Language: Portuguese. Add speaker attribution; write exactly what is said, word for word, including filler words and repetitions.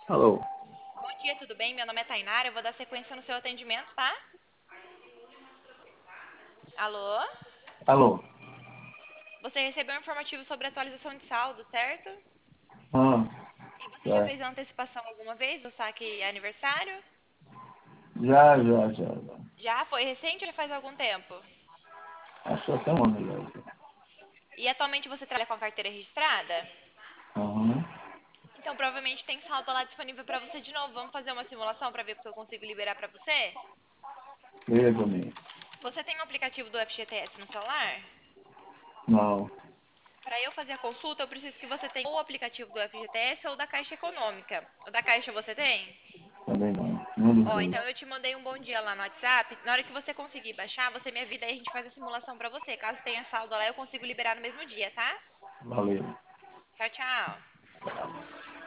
Speaker 1: Alô,
Speaker 2: Bom dia, tudo bem? Meu nome é Tainara, eu vou dar sequência no seu atendimento, tá? Alô?
Speaker 1: alô.
Speaker 2: Você recebeu um informativo sobre atualização de saldo, certo?
Speaker 1: Ah,
Speaker 2: E você já
Speaker 1: já,
Speaker 2: fez a antecipação alguma vez do saque aniversário?
Speaker 1: já, já, já, já.
Speaker 2: Já? Foi recente ou já faz algum tempo?
Speaker 1: Acho que até um ano já. já.
Speaker 2: E atualmente você trabalha com a carteira registrada?
Speaker 1: Aham.
Speaker 2: Então provavelmente tem saldo lá disponível para você de novo. Vamos fazer uma simulação para ver o que eu consigo liberar para você?
Speaker 1: Veja pra mim.
Speaker 2: Você tem o aplicativo do F G T S no celular?
Speaker 1: Não,
Speaker 2: Para eu fazer a consulta, eu preciso que você tenha ou o aplicativo do F G T S ou da Caixa Econômica. O da Caixa você tem?
Speaker 1: também não. Nenhum dos
Speaker 2: Ó,
Speaker 1: dois.
Speaker 2: então eu te mandei um bom dia lá no WhatsApp. Na hora que você conseguir baixar, você me avisa aí, a gente faz a simulação pra você. Caso tenha saldo lá, eu consigo liberar no mesmo dia, tá?
Speaker 1: Valeu.
Speaker 2: Tchau, tchau.